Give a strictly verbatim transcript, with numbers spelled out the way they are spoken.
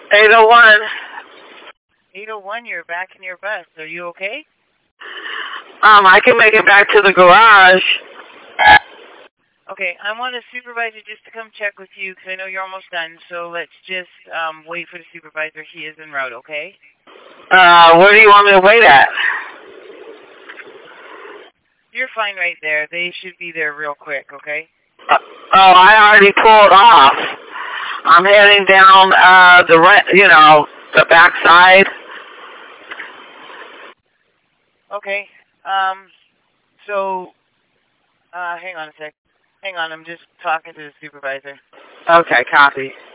eight oh one. eight oh one, you're back in your bus. Are you okay? Um, I can make it back to the garage. Okay, I want a supervisor just to come check with you because I know you're almost done. So let's just um, wait for the supervisor. He is en route, okay? Uh, where do you want me to wait at? You're fine right there. They should be there real quick, okay? Uh, oh, I already pulled off. I'm heading down uh, the, you know, the back side. Okay. Um, so, uh, hang on a sec. Hang on, I'm just talking to the supervisor. Okay, copy.